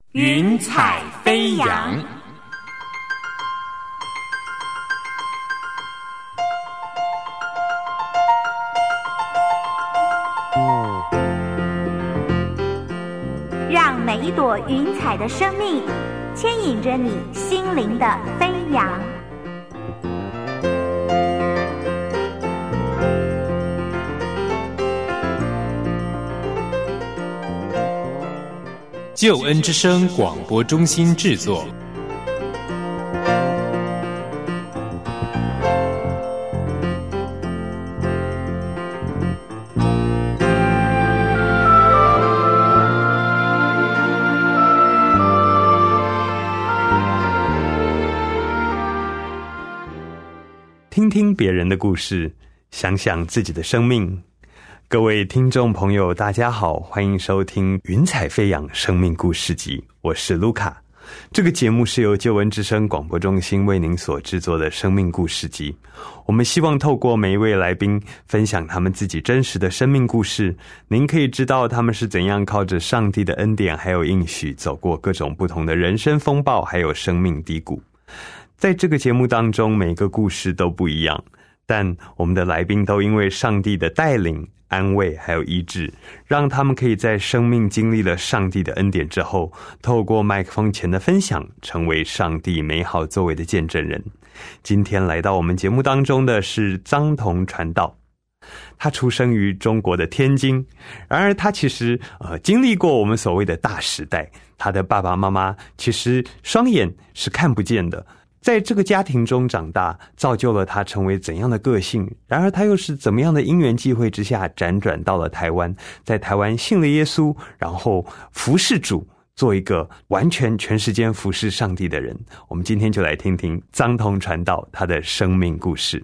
云彩飞扬。 让每一朵云彩的生命牵引着你心灵的飞扬。 救恩之声广播中心制作。 听听别人的故事，想想自己的生命。各位听众朋友大家好，欢迎收听云彩飞扬生命故事集，我是卢卡。这个节目是由救恩之声广播中心为您所制作的生命故事集。我们希望透过每一位来宾分享他们自己真实的生命故事，您可以知道他们是怎样靠着上帝的恩典还有应许走过各种不同的人生风暴还有生命低谷。在这个节目当中，每个故事都不一样，但我们的来宾都因为上帝的带领、安慰还有医治，让他们可以在生命经历了上帝的恩典之后，透过麦克风前的分享，成为上帝美好作为的见证人。今天来到我们节目当中的是张同传道，他出生于中国的天津，然而他其实经历过我们所谓的大时代，他的爸爸妈妈其实双眼是看不见的，在这个家庭中长大，造就了他成为怎样的个性，然而他又是怎么样的因缘际会之下辗转到了台湾，在台湾信了耶稣，然后服侍主，做一个完全全时间服侍上帝的人。我们今天就来听听张同传道他的生命故事。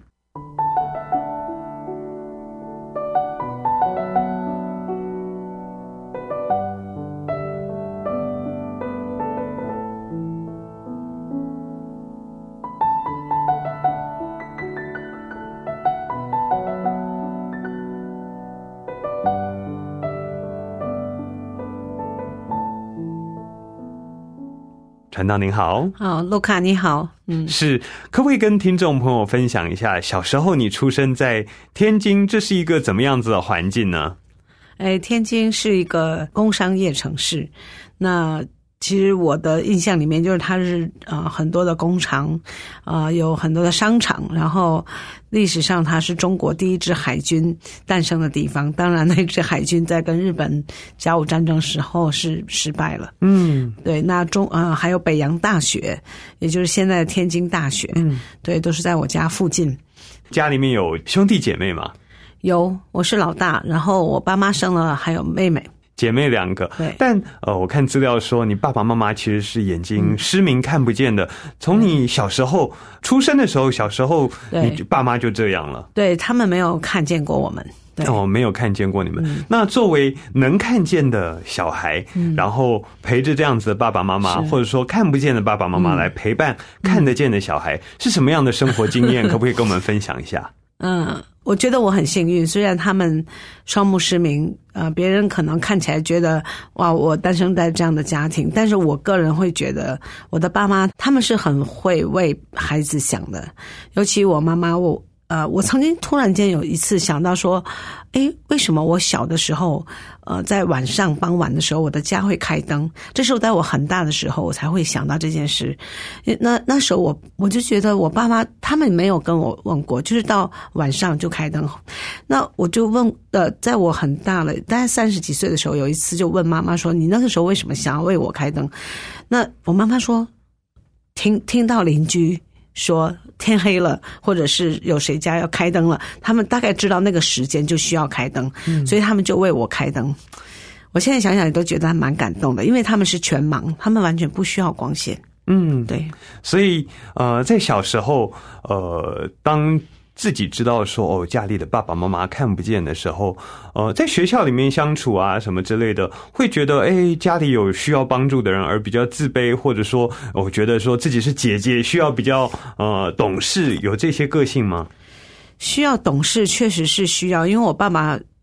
传道您好。 卢卡你好。 是，可不可以跟听众朋友分享一下，小时候你出生在天津，这是一个怎么样子的环境呢？ 天津是一个工商业城市，那其实我的印象里面就是它是很多的工厂，有很多的商场，然后历史上它是中国第一支海军诞生的地方。当然那支海军在跟日本甲午战争时候是失败了。对，那还有北洋大学，也就是现在的天津大学，对，都是在我家附近。 家里面有兄弟姐妹吗？ 有，我是老大，然后我爸妈生了还有妹妹。 姐妹2个， 对， 但我看资料说你爸爸妈妈其实是眼睛失明看不见的。从你小时候出生的时候，小时候你爸妈就这样了。 对，他们没有看见过我们。 没有看见过你们。那作为能看见的小孩，然后陪着这样子的爸爸妈妈，或者说看不见的爸爸妈妈来陪伴看得见的小孩，是什么样的生活经验？可不可以跟我们分享一下？ 我觉得我很幸运，虽然他们双目失明，别人可能看起来觉得哇，我诞生在这样的家庭，但是我个人会觉得我的爸妈他们是很会为孩子想的，尤其我妈妈，我曾经突然间有一次想到说，为什么我小的时候，在晚上傍晚的时候，我的家会开灯？这是我在我很大的时候，我才会想到这件事。那时候我就觉得我爸妈他们没有跟我问过，就是到晚上就开灯。那我就问，在我很大了，大概30几岁的时候，有一次就问妈妈说：“你那个时候为什么想要为我开灯？”那我妈妈说：“听到邻居说天黑了，或者是有谁家要开灯了，他们大概知道那个时间就需要开灯，所以他们就为我开灯。”我现在想想也都觉得还蛮感动的，因为他们是全盲，他们完全不需要光线。对。 所以在小时候当自己知道说家里的爸爸妈妈看不见的时候，在学校里面相处啊什么之类的，会觉得家里有需要帮助的人而比较自卑，或者说我觉得说自己是姐姐，需要比较懂事，有这些个性吗？ 需要懂事确实是需要，因为我爸爸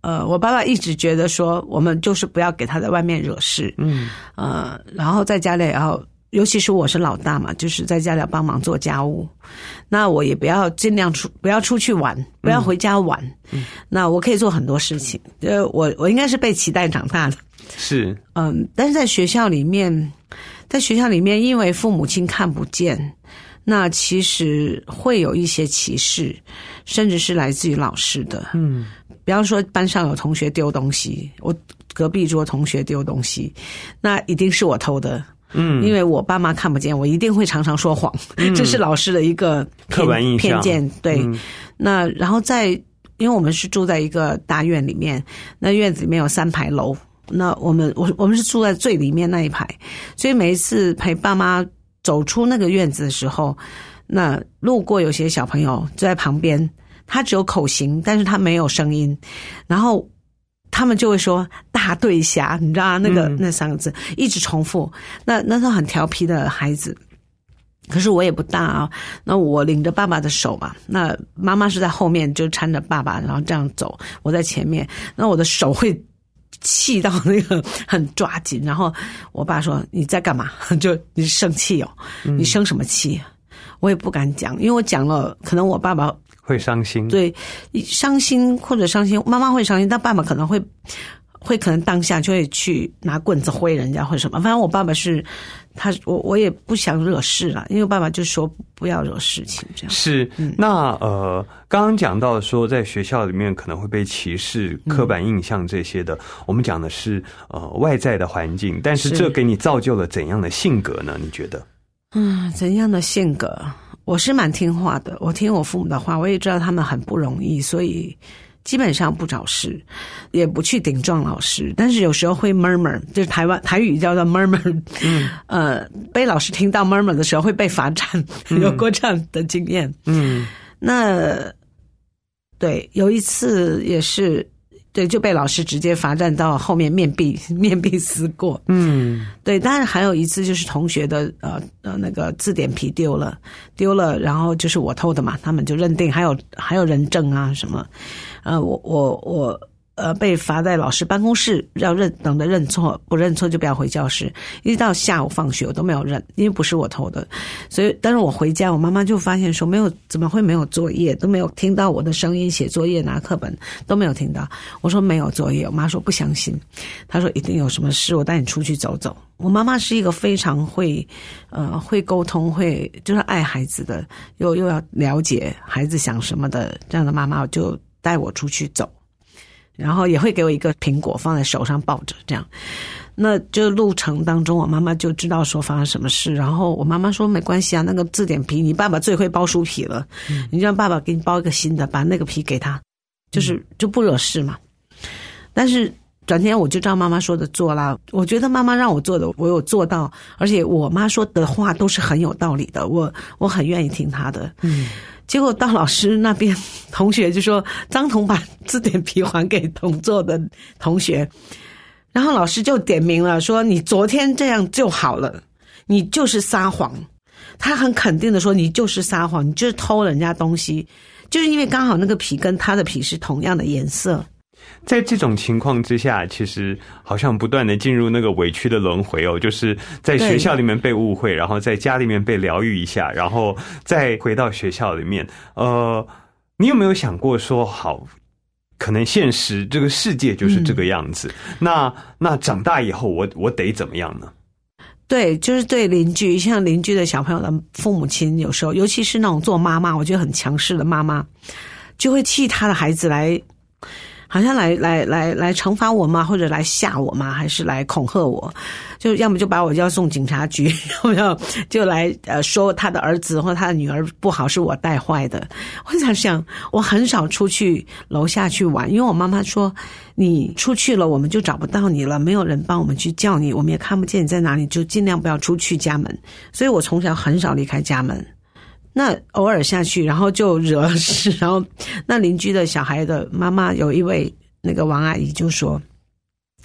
我爸爸一直觉得说，我们就是不要给他在外面惹事，然后在家里也要，尤其是我是老大嘛，就是在家里要帮忙做家务，那我也不要尽量不要出去玩，不要回家晚，那我可以做很多事情，我应该是被期待长大的， 是， 但是在学校里面，因为父母亲看不见，那其实会有一些歧视，甚至是来自于老师的。比方说班上有同学丢东西，我隔壁桌同学丢东西，那一定是我偷的。因为我爸妈看不见，我一定会常常说谎，这是老师的一个刻板印象偏见。对，那然后因为我们是住在一个大院里面，那院子里面有3排楼，那我们是住在最里面那一排，所以每一次陪爸妈走出那个院子的时候，那路过有些小朋友就在旁边，他只有口型，但是他没有声音，然后他们就会说大对侠，你知道那3个字一直重复，那时候很调皮的孩子，可是我也不大啊，那我领着爸爸的手嘛，那妈妈是在后面就搀着爸爸，然后这样走，我在前面，那我的手会气到那个很抓紧，然后我爸说你在干嘛？就你生气哦，你生什么气？我也不敢讲，因为我讲了，可能我爸爸会伤心。对， 伤心或者伤心，妈妈会伤心，但爸爸可能会可能当下就会去拿棍子挥人家或者什么。反正我爸爸是我也不想惹事了，因为爸爸就说不要惹事情这样。 是，那刚刚讲到说在学校里面可能会被歧视、刻板印象这些的，我们讲的是外在的环境，但是这给你造就了怎样的性格呢？你觉得？ 怎样的性格？我是蛮听话的，我听我父母的话，我也知道他们很不容易，所以基本上不找事，也不去顶撞老师，但是有时候会 murmur， 就是台语叫做 murmur， 被老师听到 murmur 的时候会被罚站，有过这样的经验。那对，有一次也是。对，就被老师直接罚站到后面面壁思过。对，当然还有一次就是同学的那个字典皮丢了，然后就是我偷的嘛，他们就认定还有人证啊什么，我被罚在老师办公室，要等着认错，不认错就不要回教室，一直到下午放学我都没有认，因为不是我偷的，所以但是我回家，我妈妈就发现说怎么会没有作业，都没有听到我的声音，写作业拿课本都没有听到，我说没有作业，我妈说不相信，她说一定有什么事，我带你出去走走。我妈妈是一个非常会沟通，就是爱孩子的，又要了解孩子想什么的这样的妈妈，就带我出去走。然后也会给我一个苹果放在手上抱着这样，那就路程当中我妈妈就知道说发生什么事，然后我妈妈说没关系啊，那个字典皮你爸爸最会包书皮了，你就让爸爸给你包一个新的，把那个皮给他，就不惹事嘛。但是转天我就照妈妈说的做啦，我觉得妈妈让我做的我有做到，而且我妈说的话都是很有道理的，我很愿意听她的。结果到老师那边，同学就说张彤把字典皮还给同座的同学，然后老师就点名了，说你昨天这样就好了，你就是撒谎。他很肯定的说你就是撒谎，你就是偷人家东西，就是因为刚好那个皮跟他的皮是同样的颜色。 在这种情况之下，其实好像不断的进入那个委屈的轮回哦，就是在学校里面被误会，然后在家里面被疗愈一下，然后再回到学校里面。你有没有想过说，好，可能现实这个世界就是这个样子，那长大以后我得怎么样呢？ 对，就是对邻居，像邻居的小朋友的父母亲，有时候尤其是那种做妈妈，我觉得很强势的妈妈，就会气他的孩子好像来惩罚我吗？或者来吓我吗？还是来恐吓我？就要么就把我要送警察局，要么就来说他的儿子或他的女儿不好，是我带坏的。我想我很少出去楼下去玩，因为我妈妈说你出去了我们就找不到你了，没有人帮我们去叫你，我们也看不见你在哪里，就尽量不要出去家门。所以我从小很少离开家门。那偶尔下去，然后就惹事，然后那邻居的小孩的妈妈有一位那个王阿姨就说，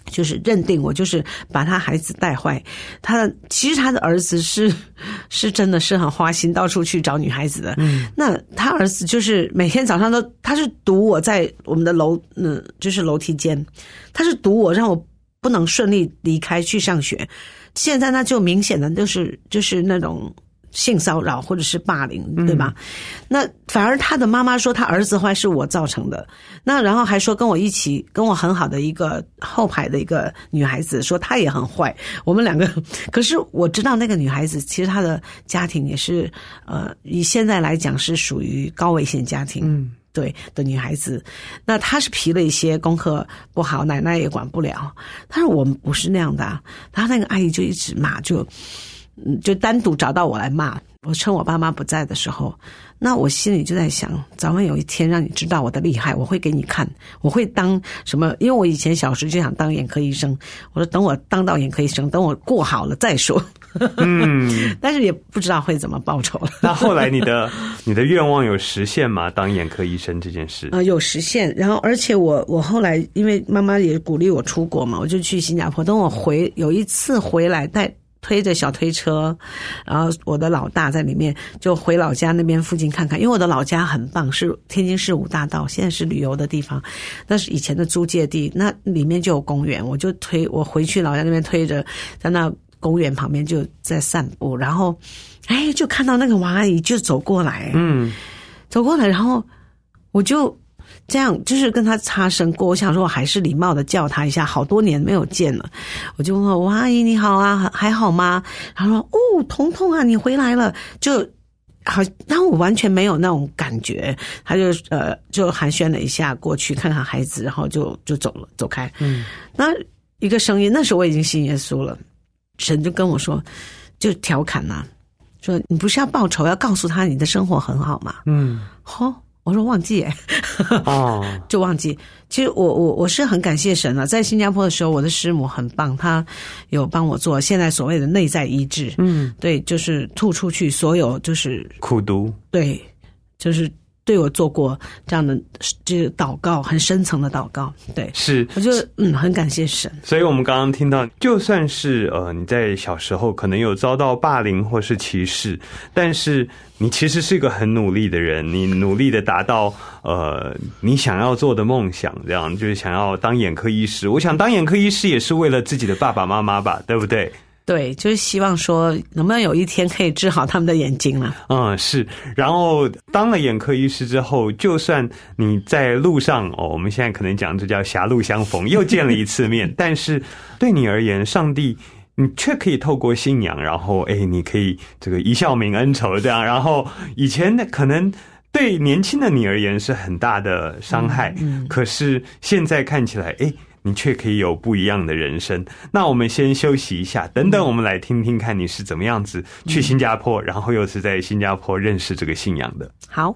就是认定我就是把他孩子带坏。其实他的儿子是真的是很花心，到处去找女孩子的。那他儿子就是每天早上他是堵我在我们的就是楼梯间，他是堵我让我不能顺利离开去上学。现在呢就明显的就是那种性骚扰或者是霸凌，对吧？那反而他的妈妈说他儿子坏是我造成的，那然后还说跟我很好的一个后排的一个女孩子说她也很坏，我们两个。可是我知道那个女孩子其实她的家庭也是以现在来讲是属于高危险家庭，对的女孩子。那她是皮了一些，功课不好，奶奶也管不了。但是我们不是那样的啊。她那个阿姨就一直骂，就单独找到我来骂我，趁我爸妈不在的时候。那我心里就在想，早晚有一天让你知道我的厉害，我会给你看，我会当什么？因为我以前小时就想当眼科医生，我说等我当到眼科医生，等我过好了再说。但是也不知道会怎么报酬了。 那后来你的愿望有实现吗？当眼科医生这件事有实现。然后而且我后来因为妈妈也鼓励我出国嘛，我就去新加坡。等我有一次回来推着小推车，然后我的老大在里面，就回老家那边附近看看。因为我的老家很棒，是天津市5大道，现在是旅游的地方，那是以前的租界地，那里面就有公园。我回去老家那边推着，在那公园旁边就在散步，然后就看到那个王阿姨就走过来，走过来，然后我就这样就是跟他擦身过，我想说我还是礼貌的叫他一下，好多年没有见了，我就问我王阿姨你好啊，还好吗？然后说哦，彤彤啊，你回来了，就好，然后我完全没有那种感觉，他就寒暄了一下，过去看看孩子，然后就走开。那一个声音，那时候我已经信耶稣了，神就跟我说，就调侃啊，说你不是要报仇，要告诉他你的生活很好吗？我说忘记就忘记。其实我是很感谢神了，在新加坡的时候，我的师母很棒，她有帮我做现在所谓的内在医治，对，就是吐出去所有就是苦毒， 对，就是对我做过这样的这个祷告，很深层的祷告，对， 是， 我就很感谢神。 所以我们刚刚听到，就算是你在小时候可能有遭到霸凌或是歧视，但是你其实是一个很努力的人，你努力的达到你想要做的梦想，这样就是想要当眼科医师。我想当眼科医师也是为了自己的爸爸妈妈吧，对不对？ 对，就是希望说能不能有一天可以治好他们的眼睛了。 是。然后当了眼科医师之后，就算你在路上我们现在可能讲这叫狭路相逢，又见了一次面，但是对你而言，上帝你却可以透过信仰，然后你可以这个一笑泯恩仇这样。然后以前的可能对年轻的你而言是很大的伤害，可是现在看起来你却可以有不一样的人生。那我们先休息一下，等等我们来听听看你是怎么样子去新加坡，然后又是在新加坡认识这个信仰的。 好。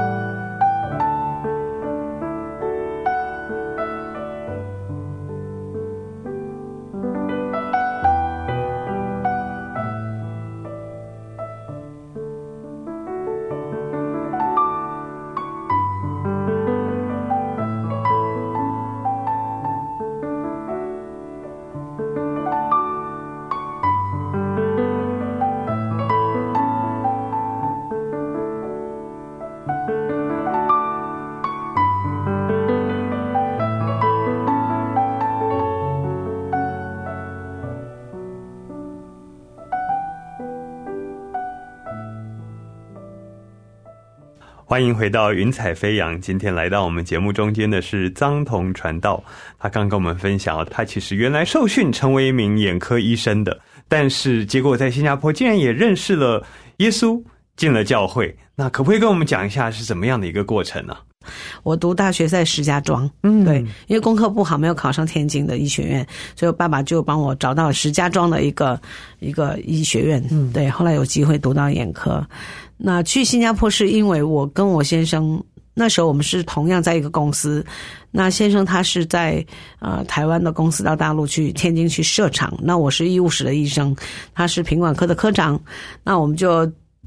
欢迎回到云彩飞扬，今天来到我们节目中间的是臧彤传道，他刚跟我们分享他其实原来受训成为一名眼科医生的，但是结果在新加坡竟然也认识了耶稣，进了教会。那可不可以跟我们讲一下是怎么样的一个过程呢？ 我读大学在石家庄，对，因为功课不好，没有考上天津的医学院，所以我爸爸就帮我找到石家庄的一个医学院，对，后来有机会读到眼科。那去新加坡是因为我跟我先生那时候我们是同样在一个公司，那先生他是在台湾的公司到大陆去天津去设厂，那我是医务室的医生，他是品管科的科长，那我们就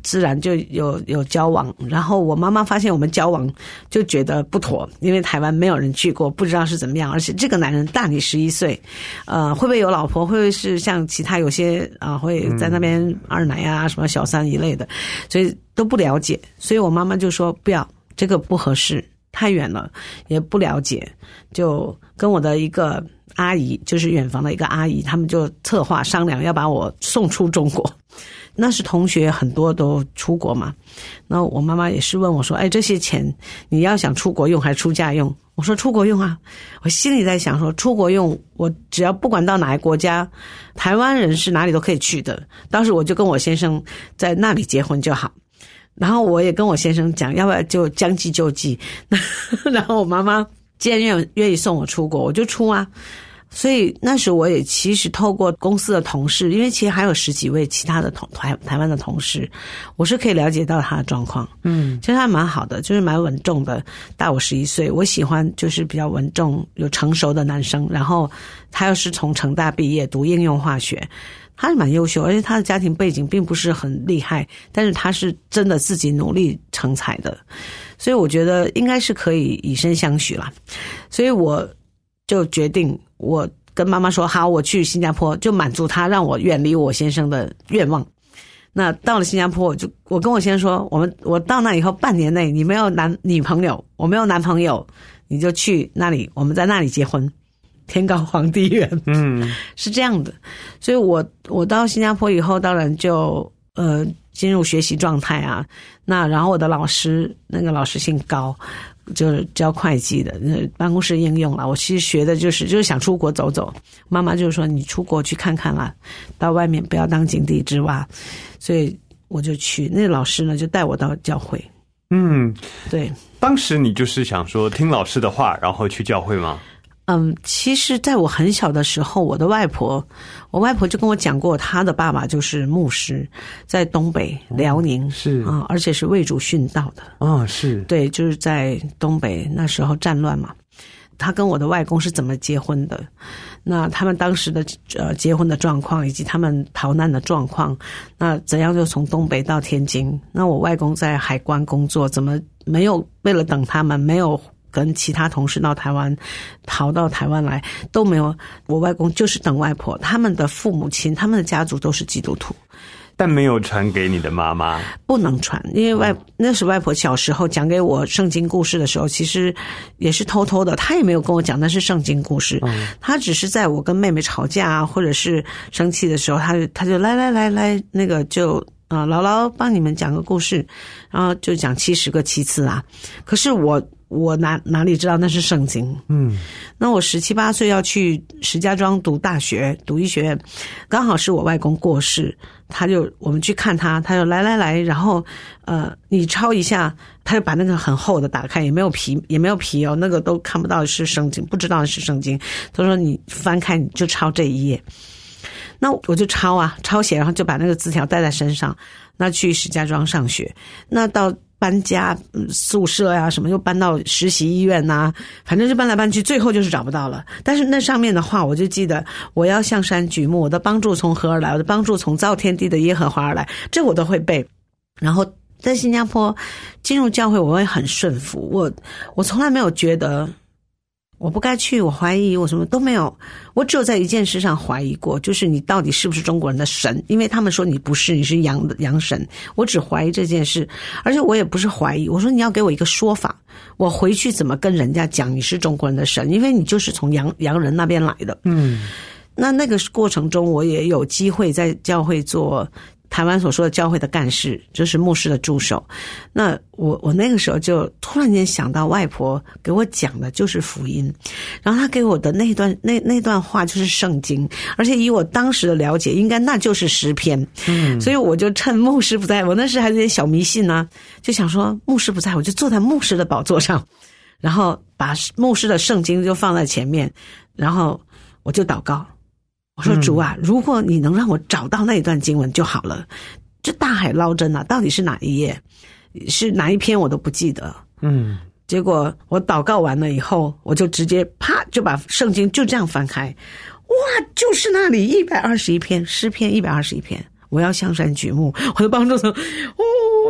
自然就有交往，然后我妈妈发现我们交往就觉得不妥，因为台湾没有人去过，不知道是怎么样，而且这个男人大你11岁，会不会有老婆，会不会是像其他有些会在那边二奶啊什么小三一类的，所以都不了解，所以我妈妈就说不要，这个不合适，太远了，也不了解，就跟我的一个阿姨，就是远房的一个阿姨，他们就策划商量要把我送出中国。那时同学很多都出国嘛，那我妈妈也是问我说，这些钱你要想出国用还是出家用？我说出国用啊，我心里在想说出国用，我只要不管到哪个国家，台湾人是哪里都可以去的，当时我就跟我先生在那里结婚就好。然后我也跟我先生讲，要不要就将计就计。然后我妈妈既然愿意送我出国，我就出啊。所以那时我也其实透过公司的同事，因为其实还有10几位其他的台湾的同事，我是可以了解到他的状况。其实他蛮好的，就是蛮稳重的，大我11岁。我喜欢就是比较稳重有成熟的男生，然后他又是从成大毕业读应用化学，他是蛮优秀，而且他的家庭背景并不是很厉害，但是他是真的自己努力成才的，所以我觉得应该是可以以身相许啦。所以我就决定，我跟妈妈说好，我去新加坡，就满足他让我远离我先生的愿望。那到了新加坡，我跟我先生说，我到那以后半年内，你没有女朋友，我没有男朋友，你就去那里，我们在那里结婚，天高皇帝远。是这样的。所以我到新加坡以后，当然就进入学习状态啊。那然后我的老师，那个老师姓高，就是教会计的，办公室应用啦。我其实学的就是想出国走走。妈妈就是说你出国去看看啦，到外面不要当井底之蛙。所以我就去，那个老师呢就带我到教会。对。 当时你就是想说听老师的话，然后去教会吗？ 其实在我很小的时候，我外婆就跟我讲过，她的爸爸就是牧师，在东北辽宁， 是而且是为主殉道的。 是。 对，就是在东北那时候战乱嘛。他跟我的外公是怎么结婚的，那他们当时的结婚的状况，以及他们逃难的状况，那怎样就从东北到天津，那我外公在海关工作，怎么没有为了等他们，没有跟其他同事到台湾，逃到台湾来，都没有。我外公就是等外婆，他们的父母亲，他们的家族都是基督徒， 但没有传给你的妈妈。 不能传，因为那时外婆小时候讲给我圣经故事的时候，其实也是偷偷的，她也没有跟我讲那是圣经故事，她只是在我跟妹妹吵架啊，或者是生气的时候，她就来，那个就姥姥帮你们讲个故事，然后就讲70个7次啊。可是我哪里知道那是圣经？那我17、18岁要去石家庄读大学，读医学院，刚好是我外公过世，我们去看他，他就来，然后你抄一下，他就把那个很厚的打开，也没有皮哦，那个都看不到是圣经，不知道是圣经。他说你翻开你就抄这一页，那我就抄写，然后就把那个字条带在身上，那去石家庄上学，那到搬家宿舍呀什么，又搬到实习医院啊，反正就搬来搬去，最后就是找不到了。但是那上面的话我就记得，我要向山举目，我的帮助从何而来，我的帮助从造天地的耶和华而来，这我都会背。然后在新加坡进入教会我会很顺服，我从来没有觉得我不该去，我怀疑，我什么都没有。我只有在一件事上怀疑过，就是你到底是不是中国人的神，因为他们说你不是，你是洋神。我只怀疑这件事，而且我也不是怀疑，我说你要给我一个说法，我回去怎么跟人家讲你是中国人的神，因为你就是从洋人那边来的。那个过程中我也有机会在教会做台湾所说的教会的干事，就是牧师的助手。那我那个时候就突然间想到，外婆给我讲的就是福音，然后她给我的那段话就是圣经，而且以我当时的了解，应该那就是诗篇。所以我就趁牧师不在，我那时还有点小迷信呢，就想说牧师不在，我就坐在牧师的宝座上，然后把牧师的圣经就放在前面，然后我就祷告。我说主啊，如果你能让我找到那一段经文就好了，这大海捞针啊，到底是哪一页，是哪一篇我都不记得。结果我祷告完了以后，我就直接啪就把圣经就这样翻开，哇，就是那里121篇诗篇，121篇，我要向山举目，我的帮助从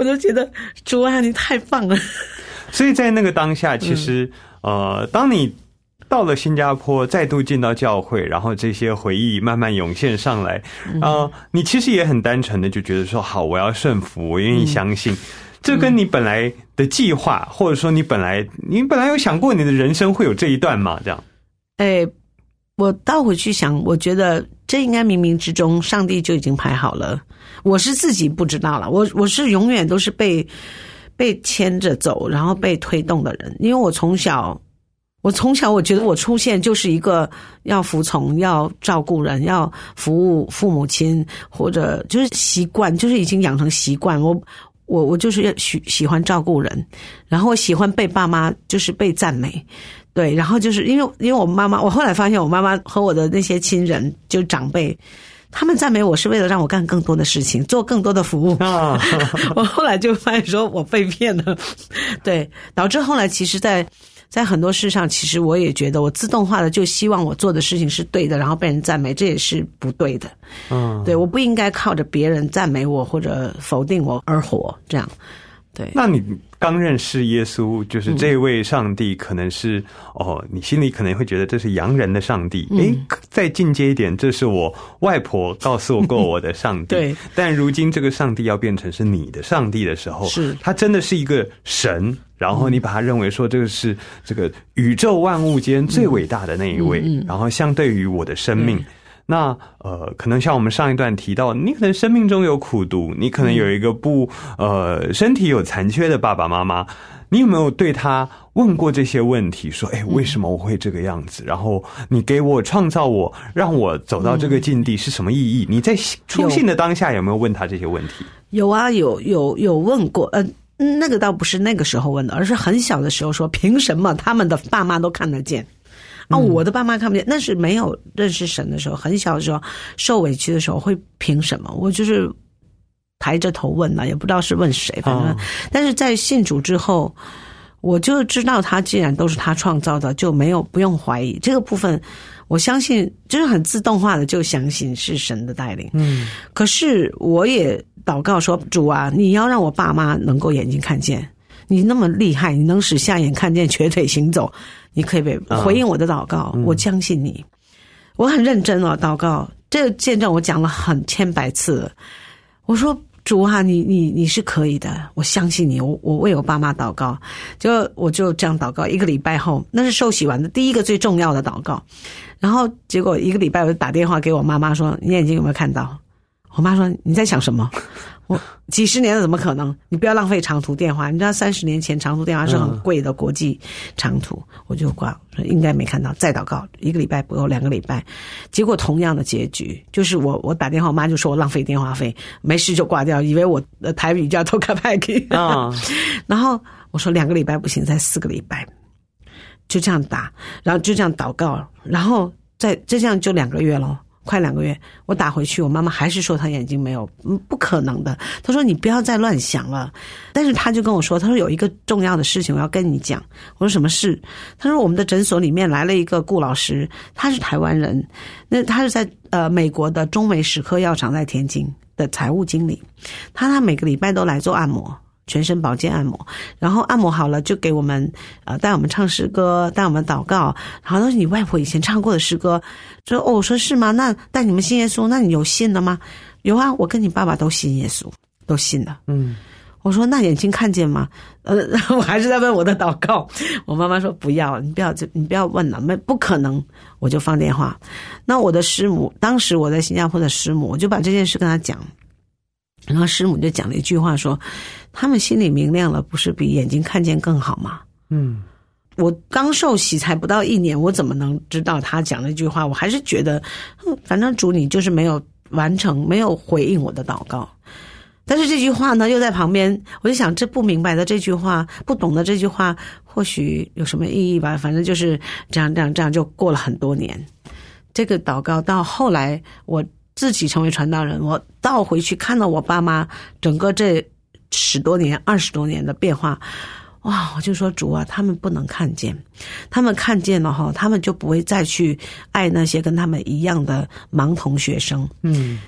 我就觉得主啊，你太棒了。 所以在那个当下，其实当你到了新加坡，再度进到教会，然后这些回忆慢慢涌现上来，你其实也很单纯的就觉得说，好，我要顺服，我愿意相信。这跟你本来的计划，或者说你本来有想过你的人生会有这一段吗？这样？ 我倒回去想，我觉得这应该冥冥之中上帝就已经排好了，我是自己不知道了。我是永远都是被牵着走，然后被推动的人。因为我从小我觉得我出现就是一个要服从、要照顾人、要服务父母亲，或者就是习惯，就是已经养成习惯。我就是喜欢照顾人，然后我喜欢被爸妈就是被赞美。对，然后就是因为我妈妈，我后来发现我妈妈和我的那些亲人，就长辈，他们赞美我是为了让我干更多的事情，做更多的服务。我后来就发现说我被骗了，对，导致后来其实在很多事上，其实我也觉得我自动化的就希望我做的事情是对的，然后被人赞美，这也是不对的。对，我不应该靠着别人赞美我或者否定我而活，这样。对， 那你刚认识耶稣，就是这位上帝，可能是你心里可能会觉得这是洋人的上帝。再进阶一点，这是我外婆告诉过我的上帝。对，但如今这个上帝要变成是你的上帝的时候，是他真的是一个神，然后你把他认为说这个是这个宇宙万物间最伟大的那一位，然后相对于我的生命。那可能像我们上一段提到，你可能生命中有苦毒，你可能有一个身体有残缺的爸爸妈妈，你有没有对他问过这些问题？说，为什么我会这个样子？然后你给我创造我，让我走到这个境地是什么意义？你在出信的当下有没有问他这些问题？ 有啊，有问过。那个倒不是那个时候问的，而是很小的时候说，凭什么他们的爸妈都看得见？我的爸妈看不见，那是没有认识神的时候，很小的时候受委屈的时候会凭什么？我就是抬着头问了，也不知道是问谁，反正但是在信主之后，我就知道他既然都是他创造的，就不用怀疑这个部分。我相信就是很自动化的就相信是神的带领。可是我也祷告说，主啊，你要让我爸妈能够眼睛看见，你那么厉害，你能使瞎眼看见，瘸腿行走，你可以回应我的祷告，我相信你。我很认真祷告，这个见证我讲了千百次了。我说，主啊，你是可以的，我相信你，我为我爸妈祷告。我就这样祷告，1个礼拜后，那是受洗完的第一个最重要的祷告。然后结果1个礼拜我就打电话给我妈妈说，你眼睛有没有看到？我妈说，你在想什么？我几十年了怎么可能？你不要浪费长途电话，你知道30年前长途电话是很贵的国际长途。我就挂，说应该没看到，再祷告1个礼拜不够2个礼拜，结果同样的结局，就是我打电话，我妈就说我浪费电话费，没事就挂掉，以为我的台语叫偷卡派给。然后我说2个礼拜不行，再4个礼拜，就这样打，然后就这样祷告，然后就这样就2个月咯。快2个月，我打回去，我妈妈还是说她眼睛没有，不可能的。她说你不要再乱想了。但是她就跟我说，她说有一个重要的事情我要跟你讲。我说什么事？她说我们的诊所里面来了一个顾老师，他是台湾人，那他是在美国的中美史科药厂在天津的财务经理，他每个礼拜都来做按摩。全身保健按摩，然后按摩好了就给我们带我们唱诗歌，带我们祷告，然后都是你外婆以前唱过的诗歌。说我说是吗？那带你们信耶稣，那你有信了吗？有啊，我跟你爸爸都信耶稣，都信了。我说那眼睛看见吗？我还是在问我的祷告。我妈妈说不要，你不要问了，不可能。我就放电话。那我的师母，当时我在新加坡的师母，我就把这件事跟她讲。然后师母就讲了一句话说，他们心里明亮了，不是比眼睛看见更好吗？我刚受洗才不到1年，我怎么能知道他讲那句话？我还是觉得反正主你就是没有完成，没有回应我的祷告。但是这句话呢又在旁边，我就想这不明白的这句话，不懂的这句话或许有什么意义吧，反正就是这样就过了很多年。这个祷告到后来我自己成为传道人，我倒回去看到我爸妈整个这10多年20多年的变化，哇，我就说主啊，他们不能看见，他们看见了他们就不会再去爱那些跟他们一样的盲童学生。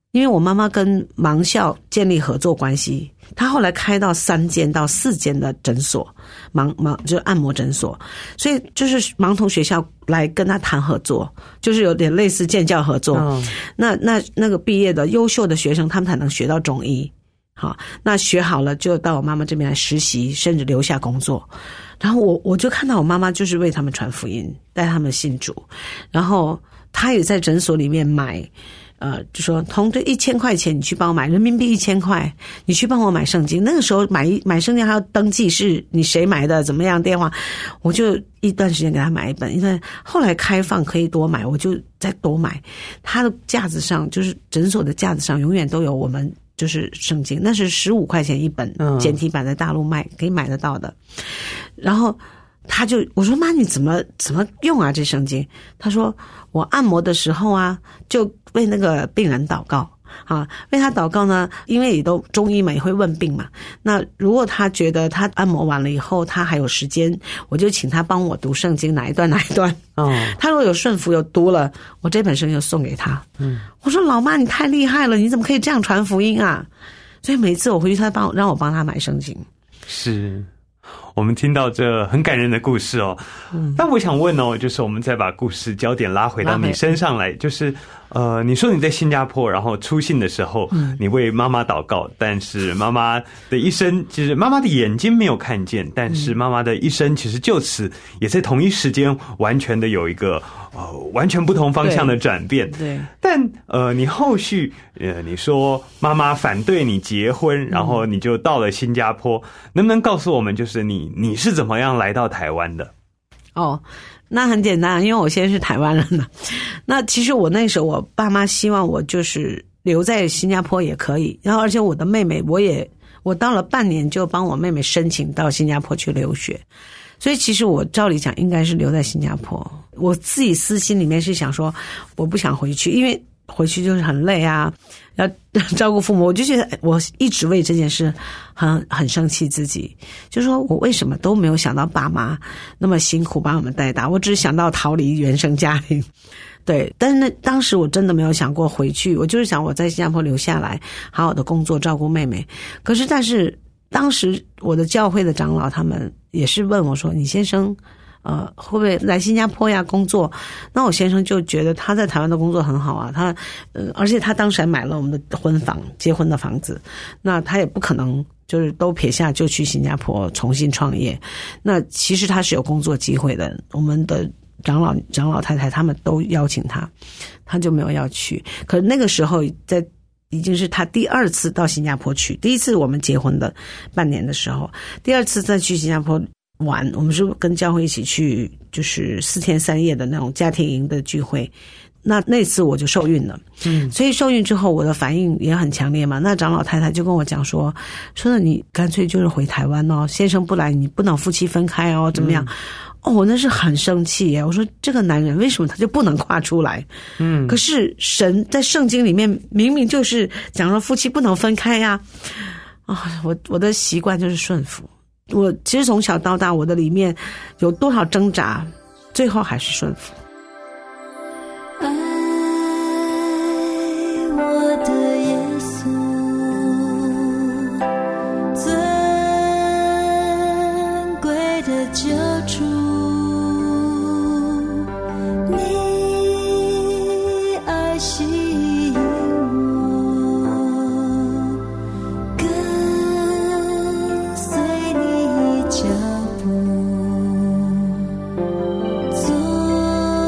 因为我妈妈跟盲校建立合作关系，她后来开到3间到4间的诊所，就是按摩诊所，所以就是盲童学校来跟她谈合作，就是有点类似建教合作。那个毕业的优秀的学生，他们才能学到中医。好，那学好了就到我妈妈这边来实习，甚至留下工作。然后我就看到我妈妈就是为他们传福音，带他们信主，然后她也在诊所里面买。就说从这1000块钱你去帮我买人民币1000块，你去帮我买圣经。那个时候买圣经还要登记是你谁买的怎么样电话，我就一段时间给他买一本，因为后来开放可以多买，我就再多买。他的架子上就是诊所的架子上永远都有我们就是圣经，那是15块钱一本，简体版在大陆卖可以买得到的。然后我说妈你怎么用啊这圣经？他说我按摩的时候啊就为那个病人祷告啊，为他祷告呢，因为也都中医嘛也会问病嘛，那如果他觉得他按摩完了以后他还有时间，我就请他帮我读圣经哪一段他如果有顺服有读了，我这本圣经就送给他。我说老妈你太厉害了，你怎么可以这样传福音啊？所以每次我回去他让我帮他买圣经。 是我们听到这很感人的故事哦。但我想问哦，就是我们再把故事焦点拉回到你身上来，就是你说你在新加坡，然后出信的时候，你为妈妈祷告，但是妈妈的一生，其实妈妈的眼睛没有看见，但是妈妈的一生其实就此也在同一时间完全的有一个完全不同方向的转变。 对， 但你后续你说妈妈反对你结婚，然后你就到了新加坡，能不能告诉我们，就是你是怎么样来到台湾的？ 那很简单，因为我现在是台湾人了。那其实我那时候我爸妈希望我就是留在新加坡也可以，然后而且我的妹妹我到了半年就帮我妹妹申请到新加坡去留学，所以其实我照理讲应该是留在新加坡。我自己私心里面是想说我不想回去，因为回去就是很累啊，要照顾父母，我就觉得我一直为这件事很生气自己，就是说我为什么都没有想到爸妈那么辛苦把我们带大，我只想到逃离原生家庭。对，但是当时我真的没有想过回去，我就是想我在新加坡留下来好好的工作照顾妹妹。但是当时我的教会的长老他们也是问我说你先生会不会来新加坡呀工作？那我先生就觉得他在台湾的工作很好啊，而且他当时还买了我们的结婚的房子，那他也不可能就是都撇下就去新加坡重新创业。那其实他是有工作机会的，我们的长老太太他们都邀请他就没有要去。可是那个时候已经是他第2次到新加坡去，第一次我们结婚的半年的时候，第2次再去新加坡玩，我们是跟教会一起去，就是4天3夜的那种家庭营的聚会。那次我就受孕了，所以受孕之后我的反应也很强烈嘛。那长老太太就跟我讲说那你干脆就是回台湾哦，先生不来你不能夫妻分开哦，怎么样？我那是很生气耶！我说这个男人为什么他就不能跨出来？可是神在圣经里面明明就是讲说夫妻不能分开呀！我的习惯就是顺服。我其实从小到大，我的里面有多少挣扎，最后还是顺服。 爱我的耶稣，尊贵的救主，你爱吸引我，跟随你脚步，做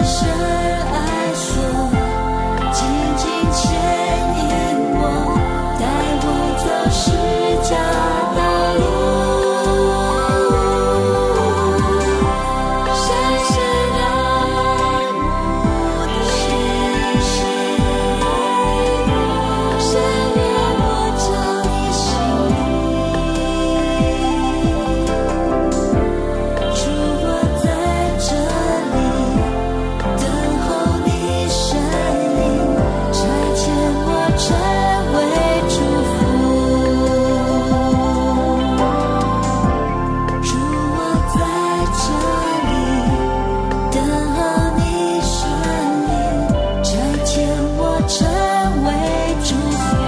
深爱索，紧紧牵引我，带我走十架道路。深深爱慕的心，深愿我找你心里。主，我在这里等候你神灵，差遣我成为祝福。主，我在这里等候你神灵，差遣我成为祝福。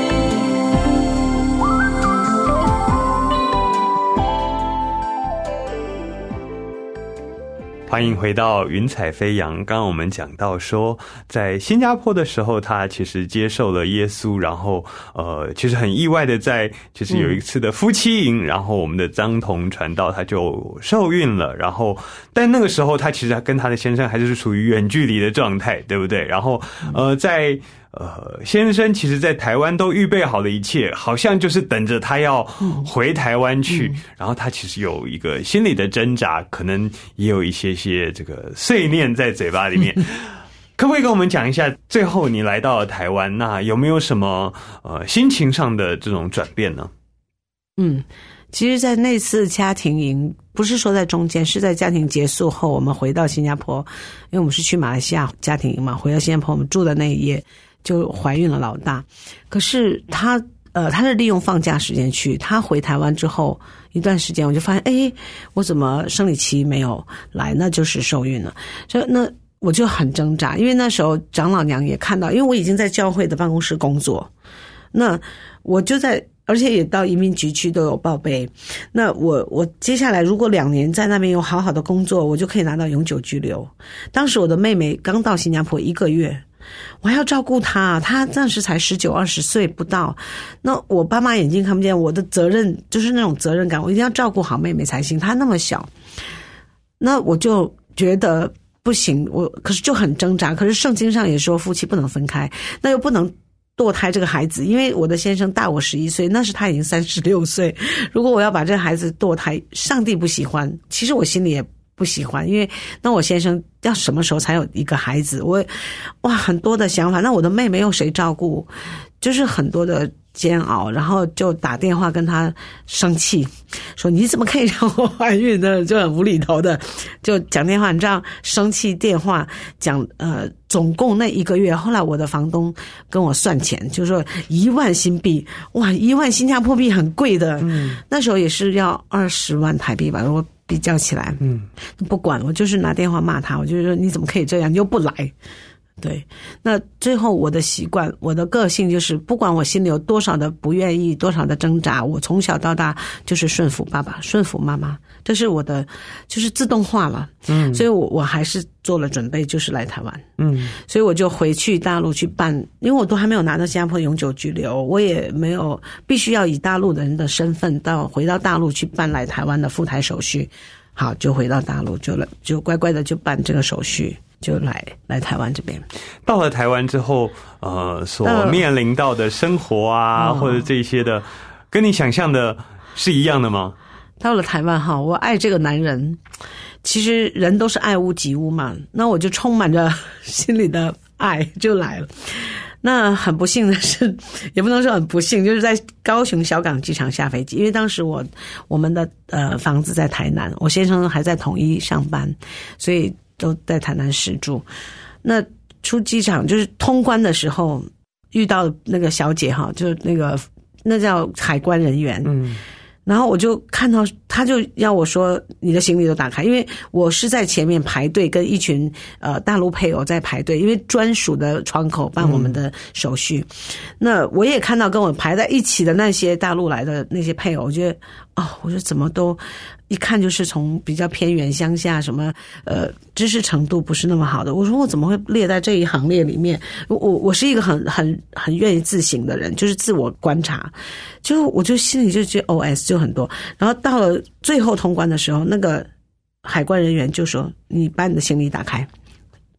欢迎回到云彩飞扬。刚刚我们讲到说，在新加坡的时候，他其实接受了耶稣，然后其实很意外的其实有一次的夫妻营，然后我们的张彤传道他就受孕了，然后但那个时候他其实跟他的先生还是属于远距离的状态，对不对？然后在先生其实在台湾都预备好了一切，好像就是等着他要回台湾去，然后他其实有一个心理的挣扎，可能也有一些这个碎念在嘴巴里面。可不可以跟我们讲一下，最后你来到了台湾，那有没有什么心情上的这种转变呢？ 其实在那次家庭营，不是说在中间，是在家庭结束后我们回到新加坡，因为我们是去马来西亚家庭营嘛，回到新加坡我们住的那一夜就怀孕了老大。可是他是利用放假时间去，他回台湾之后一段时间我就发现我怎么生理期没有来，那就是受孕了。那我就很挣扎，因为那时候长老娘也看到，因为我已经在教会的办公室工作，那我就而且也到移民局去都有报备。那我接下来如果2年在那边有好好的工作，我就可以拿到永久居留。当时我的妹妹刚到新加坡1个月，我还要照顾她，她当时才19、20岁不到。那我爸妈眼睛看不见，我的责任就是那种责任感，我一定要照顾好妹妹才行，她那么小。那我就觉得不行，可是就很挣扎。可是圣经上也说夫妻不能分开，那又不能堕胎这个孩子，因为我的先生大我11岁，那是他已经36岁。如果我要把这个孩子堕胎，上帝不喜欢，其实我心里也不喜欢，因为那我先生要什么时候才有一个孩子？很多的想法。那我的妹妹又谁照顾？就是很多的煎熬，然后就打电话跟他生气，说你怎么可以让我怀孕呢？就很无厘头的，就讲电话，你知道，生气电话讲总共那1个月，后来我的房东跟我算钱，就说1万新币，哇，1万新加坡币很贵的，那时候也是要20万台币吧，如果比较起来，不管，我就是拿电话骂他，我就说你怎么可以这样，你又不来。对，那最后我的习惯，我的个性就是，不管我心里有多少的不愿意，多少的挣扎，我从小到大就是顺服爸爸，顺服妈妈，这是我的，就是自动化了。所以我还是做了准备，就是来台湾。所以我就回去大陆去办，因为我都还没有拿到新加坡永久居留，我也没有必须要以大陆的人的身份回到大陆去办来台湾的赴台手续。好，就回到大陆，就乖乖的就办这个手续，就来台湾这边。 到了台湾之后，所面临到的生活啊，或者这些的，跟你想象的是一样的吗？ 到了台湾哈，我爱这个男人，其实人都是爱屋及乌嘛，那我就充满着心里的爱就来了。那很不幸的是，也不能说很不幸，就是在高雄小港机场下飞机，因为当时我们的房子在台南，我先生还在统一上班，所以都在台南市住。那出机场就是通关的时候遇到那个小姐哈，就是那叫海关人员，然后我就看到他就要我说你的行李都打开，因为我是在前面排队跟一群大陆配偶在排队，因为专属的窗口办我们的手续。那我也看到跟我排在一起的那些大陆来的那些配偶，我觉得我说怎么都一看就是从比较偏远乡下，什么知识程度不是那么好的。我说我怎么会列在这一行列里面？我是一个很愿意自省的人，就是自我观察，就我就心里就觉得 OS 就很多。然后到了最后通关的时候，那个海关人员就说：“你把你的行李打开。”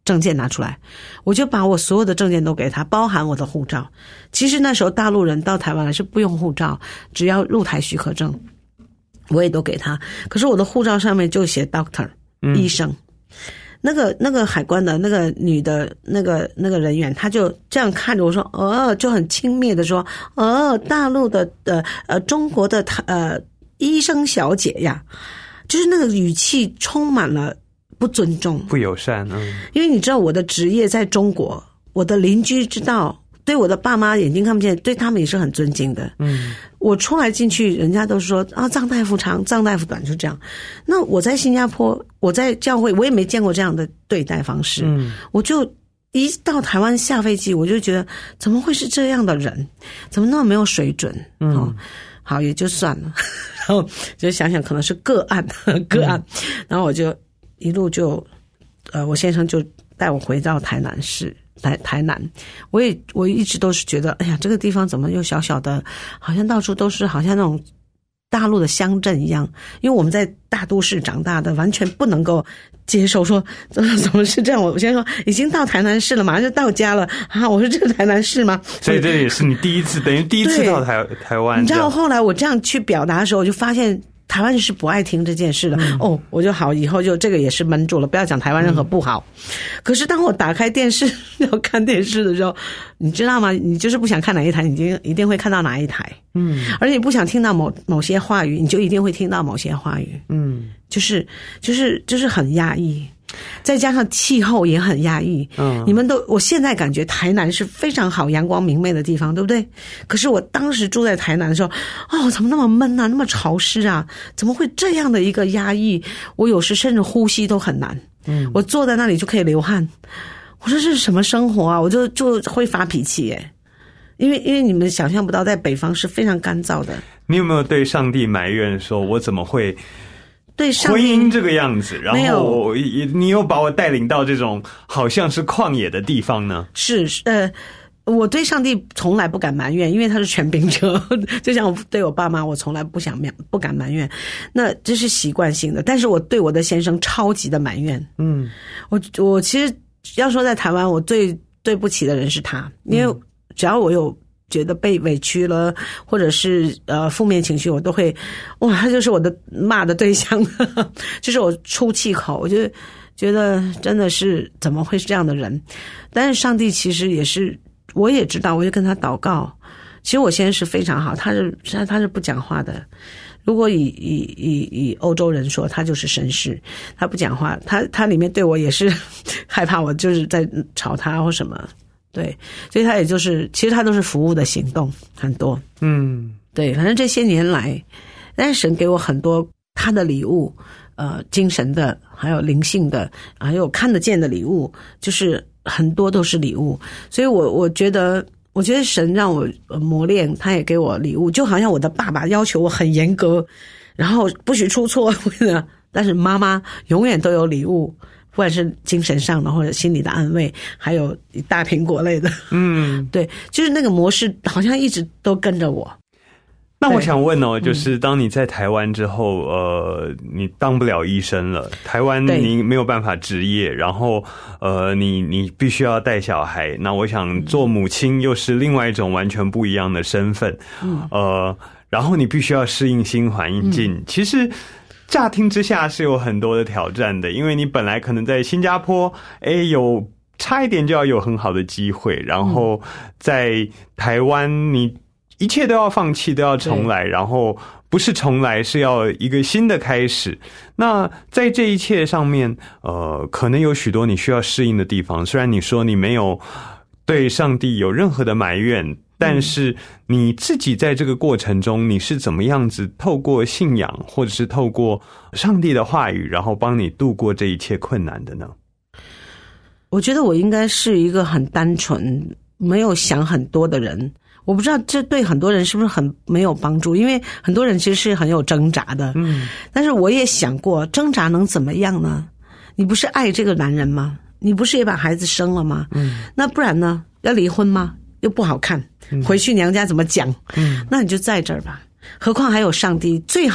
证件拿出来，我就把我所有的证件都给他，包含我的护照。其实那时候大陆人到台湾来是不用护照，只要入台许可证，我也都给他。可是我的护照上面就写 doctor，医生。那个海关的那个女的那个人员，他就这样看着我说，就很轻蔑的说，大陆的中国的医生小姐呀，就是那个语气充满了不尊重、 不友善。 因为你知道我的职业在中国，我的邻居知道，对我的爸妈眼睛看不见，对他们也是很尊敬的。我出来进去，人家都说臧大夫长，臧大夫短，就这样。那我在新加坡，我在教会，我也没见过这样的对待方式。我就一到台湾下飞机，我就觉得怎么会是这样的人，怎么那么没有水准？好也就算了，然后就想想可能是个案，然后我就一路就我先生就带我回到台南市。台南，我一直都是觉得，哎呀，这个地方怎么又小小的，好像到处都是好像那种大陆的乡镇一样。因为我们在大都市长大的，完全不能够接受说怎么是这样。我先说已经到台南市了，马上就到家了啊！我说这个台南市吗？ 所以这也是你第一次，等于第一次到台湾。 你知道后来我这样去表达的时候，我就发现台湾是不爱听这件事的。我就好，以后就这个也是闷住了，不要讲台湾任何不好。可是当我打开电视要看电视的时候，你知道吗？你就是不想看哪一台，你就一定会看到哪一台。而且你不想听到某些话语，你就一定会听到某些话语。就是很压抑。再加上气候也很压抑。我现在感觉台南是非常好、阳光明媚的地方，对不对？可是我当时住在台南的时候，怎么那么闷啊，那么潮湿啊？怎么会这样的一个压抑？我有时甚至呼吸都很难。我坐在那里就可以流汗。我说这是什么生活啊？我就会发脾气耶。因为你们想象不到，在北方是非常干燥的。你有没有对上帝埋怨说，我怎么会？ 对婚姻这个样子，然后你又把我带领到这种好像是旷野的地方呢？ 是我对上帝从来不敢埋怨，因为他是权柄者。就像我对我爸妈，我从来不敢埋怨，那这是习惯性的。但是我对我的先生超级的埋怨。我其实要说在台湾，我最对不起的人是他，因为只要我有觉得被委屈了，或者是负面情绪，我都会他就是我的骂的对象，就是我出气口，我就觉得真的是怎么会是这样的人？但是上帝其实也是，我也知道，我就跟他祷告。其实我先生是非常好，他是不讲话的。如果以欧洲人说，他就是绅士，他不讲话，他里面对我也是害怕我就是在吵他或什么。对，所以他也就是，其实他都是服务的行动很多。对，反正这些年来，但是神给我很多他的礼物，精神的，还有灵性的，还有看得见的礼物，就是很多都是礼物。所以我觉得神让我磨练，他也给我礼物，就好像我的爸爸要求我很严格，然后不许出错，但是妈妈永远都有礼物。不管是精神上的或者心理的安慰，还有大苹果类的。对，就是那个模式好像一直都跟着我。 那我想问就是当你在台湾之后，你当不了医生了，台湾你没有办法执业，然后你必须要带小孩，那我想做母亲又是另外一种完全不一样的身份。然后你必须要适应新环境。其实乍听之下是有很多的挑战的，因为你本来可能在新加坡，有差一点就要有很好的机会，然后在台湾你一切都要放弃，都要重来，然后不是重来，是要一个新的开始。那在这一切上面，可能有许多你需要适应的地方。虽然你说你没有对上帝有任何的埋怨，但是你自己在这个过程中，你是怎么样子透过信仰或者是透过上帝的话语，然后帮你度过这一切困难的呢？ 我觉得我应该是一个很单纯没有想很多的人。我不知道这对很多人是不是很没有帮助，因为很多人其实是很有挣扎的。但是我也想过，挣扎能怎么样呢？你不是爱这个男人吗？你不是也把孩子生了吗？那不然呢？要离婚吗？又不好看，回去娘家怎么讲？那你就在这儿吧。何况还有上帝，最好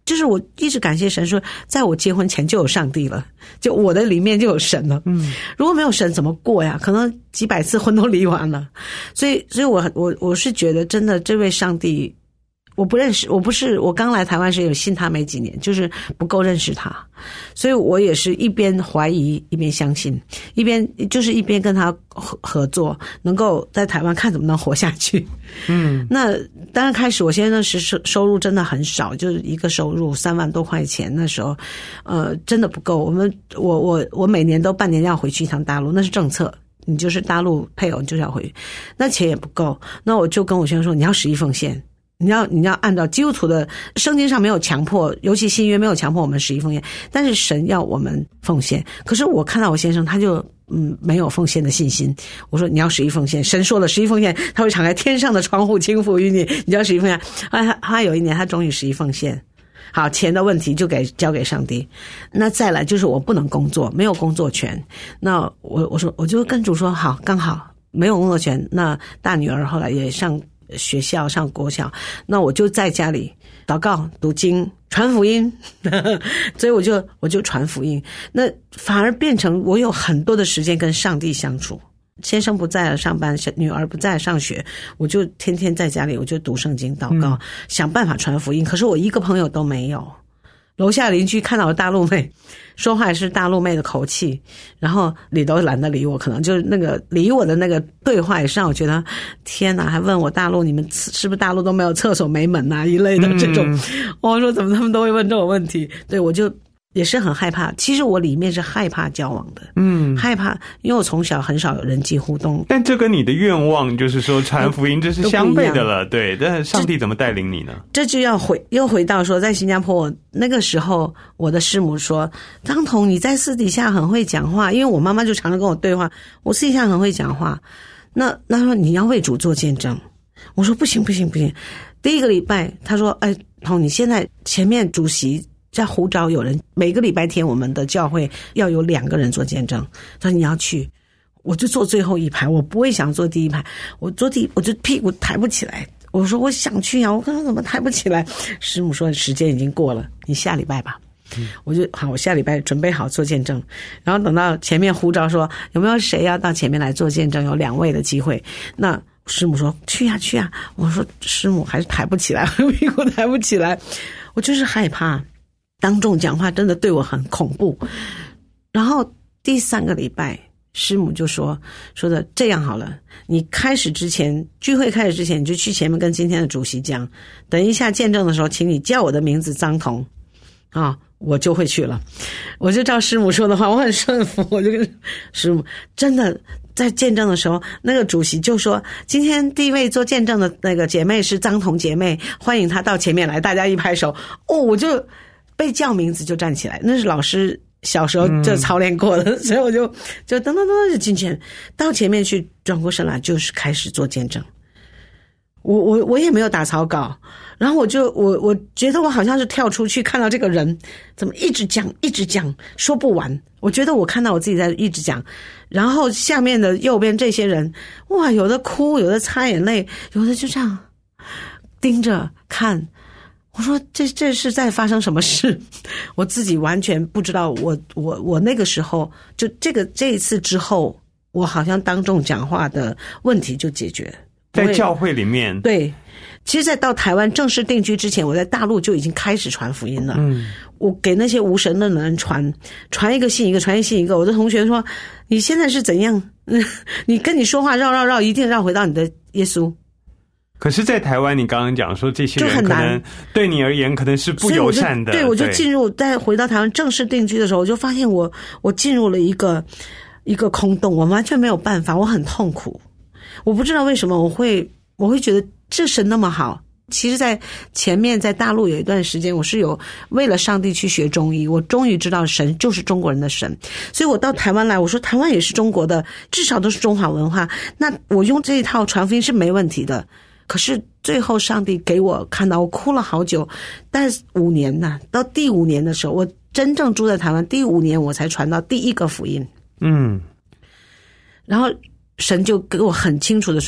就是我一直感谢神说，在我结婚前就有上帝了，就我的里面就有神了。如果没有神怎么过呀？可能几百次婚都离完了。所以我是觉得真的这位上帝，我不认识，我刚来台湾时有信他没几年，就是不够认识他，所以我也是一边怀疑一边相信，一边跟他合作，能够在台湾看怎么能活下去。那当然开始我先生收入真的很少，就是一个收入3万多块钱，那时候真的不够。我每年都半年要回去一趟大陆，那是政策。你就是大陆配偶，你就是要回去，那钱也不够。那我就跟我先生说，你要11奉献。你要按照基督徒的圣经上没有强迫，尤其新约没有强迫我们11奉献，但是神要我们奉献。可是我看到我先生他就没有奉献的信心。我说你要11奉献，神说了11奉献，他会敞开天上的窗户倾覆于你，你就要11奉献。他有一年他终于11奉献。好，钱的问题就交给上帝。那再来就是我不能工作，没有工作权。那我说我就跟主说，好，刚好没有工作权。那大女儿后来也上学校，上国小，那我就在家里祷告、读经、传福音所以我就传福音。那反而变成我有很多的时间跟上帝相处。先生不在了上班，女儿不在上学，我就天天在家里，我就读圣经、祷告，想办法传福音。可是我一个朋友都没有。楼下邻居看到我大陆妹说话也是大陆妹的口气，然后理都懒得理我，可能就是那个理我的那个对话也是让我觉得天哪，还问我大陆你们是不是大陆都没有厕所没门啊一类的这种。我说怎么他们都会问这种问题。对，我就也是很害怕。其实我里面是害怕交往的，害怕，因为我从小很少有人际互动。 但这跟你的愿望就是说传福音这是相悖的了，对。但是上帝怎么带领你呢？ 这就又回到说，在新加坡那个时候，我的师母说：“张彤，你在私底下很会讲话。”因为我妈妈就常常跟我对话，我私底下很会讲话。那说你要为主做见证。我说不行。第一个礼拜，他说：“哎，彤，你现在前面主席在呼召有人，每个礼拜天我们的教会要有2个人做见证。他说你要去，我就坐最后一排，我不会想坐第一排，我就屁股抬不起来。我说我想去啊，我看怎么抬不起来。师母说时间已经过了，你下礼拜吧。我就好，我下礼拜准备好做见证，然后等到前面呼召说有没有谁要到前面来做见证，有2位的机会。那师母说去啊。我说师母还是抬不起来，屁股抬不起来，我就是害怕。当众讲话真的对我很恐怖。然后第3个礼拜，师母就说的这样好了，你聚会开始之前，你就去前面跟今天的主席讲，等一下见证的时候，请你叫我的名字张彤啊，我就会去了。我就照师母说的话，我很顺服，我就跟师母真的。在见证的时候，那个主席就说今天第一位做见证的那个姐妹是张彤姐妹，欢迎她到前面来，大家一拍手。我就被叫名字就站起来，那是老师小时候就操练过的，所以我就噔就进去，到前面去转过身来，就是开始做见证。我也没有打草稿，然后我觉得我好像是跳出去看到这个人怎么一直讲说不完。我觉得我看到我自己在一直讲，然后下面的右边这些人，哇，有的哭，有的擦眼泪，有的就这样盯着看。我说这是在发生什么事？我自己完全不知道。我那个时候就这一次之后，我好像当众讲话的问题就解决。 在教会里面， 对，其实在到台湾正式定居之前，我在大陆就已经开始传福音了。我给那些无神论的人传一个信一个，传一信一个。我的同学说你现在是怎样你跟你说话绕一定绕回到你的耶稣。 可是在台湾你刚刚讲说这些人可能对你而言可能是不友善的。对， 我就进入再回到台湾正式定居的时候，我就发现我进入了一个空洞，我完全没有办法，我很痛苦。我不知道为什么我会觉得这神那么好。其实在前面在大陆有一段时间，我是有为了上帝去学中医，我终于知道神就是中国人的神。所以我到台湾来，我说台湾也是中国的，至少都是中华文化，那我用这一套传福音是没问题的。可是最后上帝给我看到，我哭了好久，但是5年呢，到第5年的时候，我真正住在台湾第5年，我才传到第1个福音。然后神就给我很清楚的说，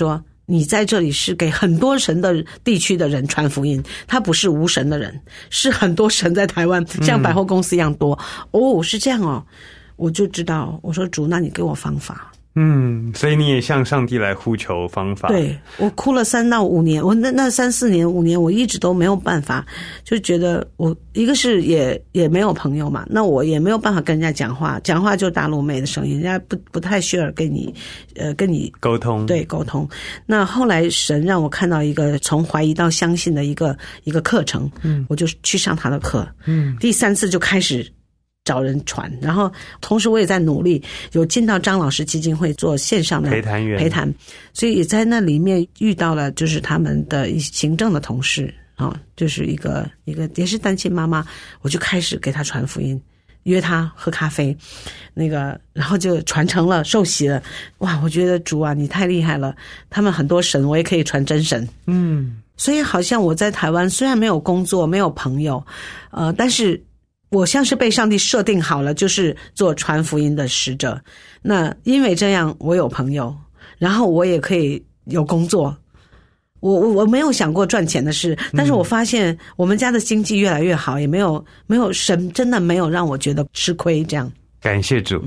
你在这里是给很多神的地区的人传福音，他不是无神的人，是很多神在台湾像百货公司一样多。是这样哦，我就知道，我说主，那你给我方法。 所以你也向上帝来呼求方法。 对，我哭了3到5年，我那3、4年、5年，我一直都没有办法，就觉得我一个是也没有朋友嘛，那我也没有办法跟人家讲话就大陆妹的声音，人家不太需要跟你沟通。 对，沟通。那后来神让我看到一个从怀疑到相信的一个课程，我就去上他的课，第3次就开始找人传，然后同时我也在努力，有进到张老师基金会做线上的陪谈，所以也在那里面遇到了就是他们的行政的同事就是一个也是单亲妈妈，我就开始给她传福音，约她喝咖啡，然后就传承了，受洗了。哇，我觉得主啊，你太厉害了！他们很多神，我也可以传真神。所以好像我在台湾虽然没有工作，没有朋友，但是我像是被上帝设定好了，就是做传福音的使者。那因为这样，我有朋友，然后我也可以有工作。我没有想过赚钱的事，但是我发现我们家的经济越来越好，也没有神真的没有让我觉得吃亏这样。 感谢主。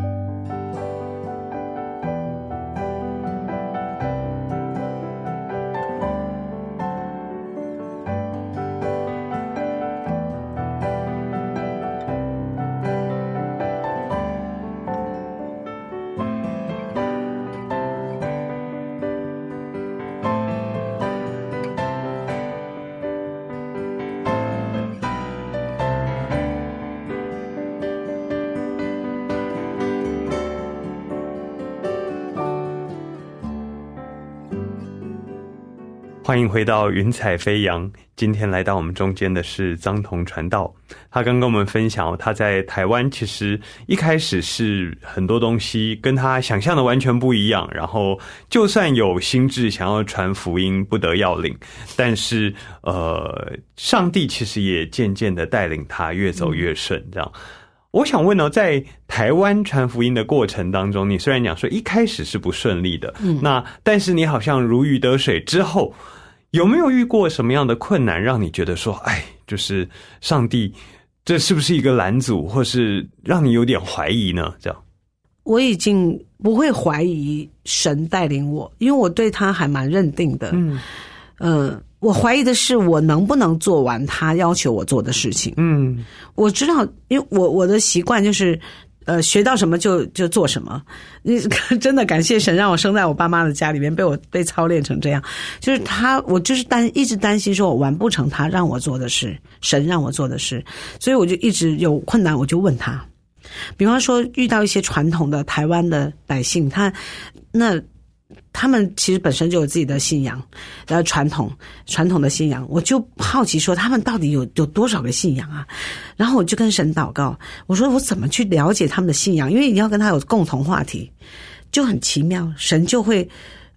欢迎回到云彩飞扬，今天来到我们中间的是张彤传道，他刚跟我们分享他在台湾其实一开始是很多东西跟他想象的完全不一样，然后就算有心志想要传福音不得要领，但是上帝其实也渐渐的带领他越走越顺这样。我想问在台湾传福音的过程当中，你虽然讲说一开始是不顺利的，那但是你好像如鱼得水之后，有没有遇过什么样的困难让你觉得说就是上帝这是不是一个拦阻，或是让你有点怀疑呢？这样我已经不会怀疑神带领我，因为我对他还蛮认定的。我怀疑的是我能不能做完他要求我做的事情。我知道，因为我的习惯就是学到什么就做什么。真的感谢神让我生在我爸妈的家里面，被操练成这样。就是我就是一直担心说我完不成他让我做的事，神让我做的事，所以我就一直有困难我就问他。比方说遇到一些传统的台湾的百姓，他们其实本身就有自己的信仰，传统的信仰，我就好奇说他们到底有多少个信仰啊？然后我就跟神祷告，我说我怎么去了解他们的信仰？因为你要跟他有共同话题，就很奇妙，神就会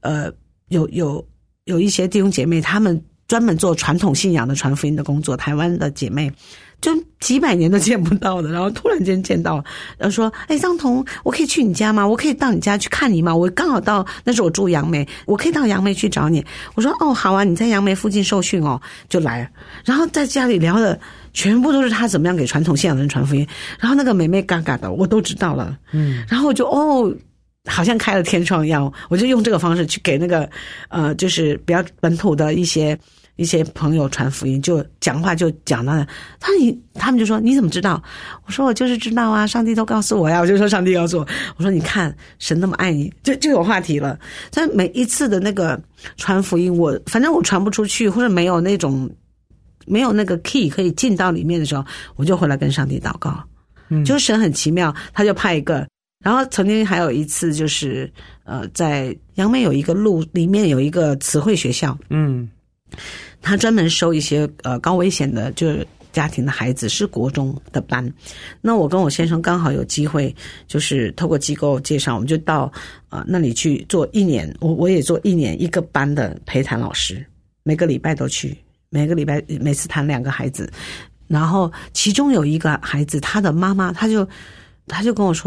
有一些弟兄姐妹，他们专门做传统信仰的传福音的工作，台湾的姐妹。就几百年都见不到的，然后突然间见到，然后说张彤，我可以去你家吗？我可以到你家去看你吗？我刚好到，那时候我住杨梅，我可以到杨梅去找你。我说好啊，你在杨梅附近受训就来了。然后在家里聊的全部都是他怎么样给传统信仰的人传福音，然后那个妹妹嘎嘎的我都知道了。然后我就好像开了天窗一样，我就用这个方式去给那个就是比较本土的一些朋友传福音，就讲话就讲到了，他们就说你怎么知道？我说我就是知道啊，上帝都告诉我呀。我就说上帝告诉我，我说你看神那么爱你，就有话题了。所以每一次的那个传福音，反正我传不出去，或者没有那个 key 可以进到里面的时候，我就回来跟上帝祷告。就是神很奇妙，他就派一个。然后曾经还有一次就是在杨梅有一个路里面有一个词汇学校，他专门收一些高危险的就是家庭的孩子，是国中的班。那我跟我先生刚好有机会，就是透过机构介绍，我们就到那里去做1年，我也做1年一个班的陪谈老师，每个礼拜都去，每个礼拜每次谈2个孩子。然后其中有一个孩子，他的妈妈他就跟我说，